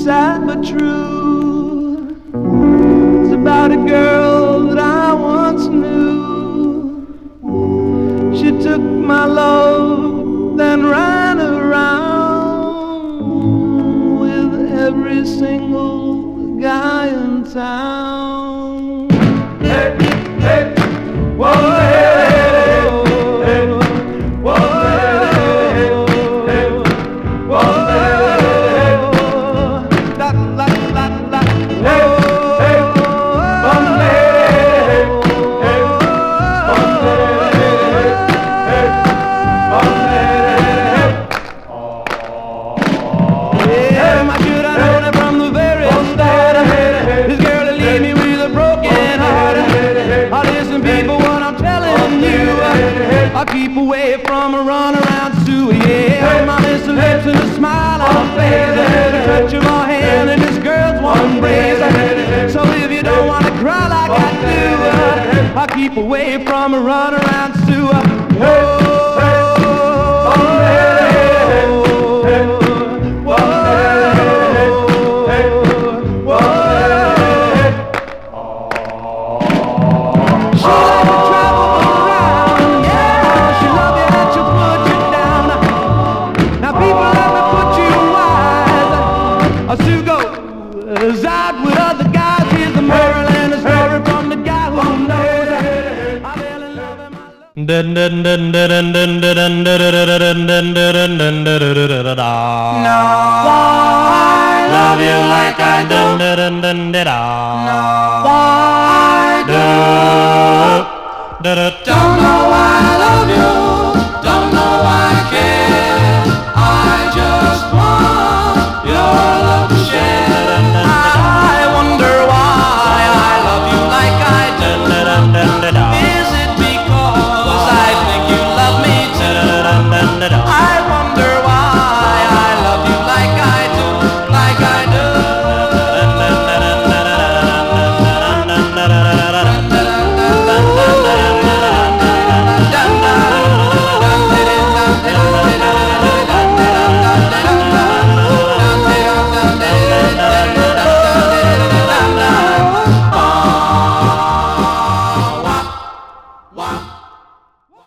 sad but true. It's about a girl that I once knew. She took my love, then ran around with every single guy in town. Hey, hey, whoa, hey, hey, whoa, hey, hey, whoa, hey, la, la, la, la, hey, hey, yeah, my should I known it from the very start. This girl will leave me with a broken heart. Oh, listen, people, what I'm telling you, I'll keep away from a runaround Sue. Yeah, my little lips and a smile on her face, the touch of her hand and this girl's one embrace. So if you don't want to cry like I do, I'll keep away from a runaround Sue. Sue goes out with other guys. Here's the moral and the story from the guy who knows. I fell in love and no, why love you like I do? No, why do? Don't know why I love you.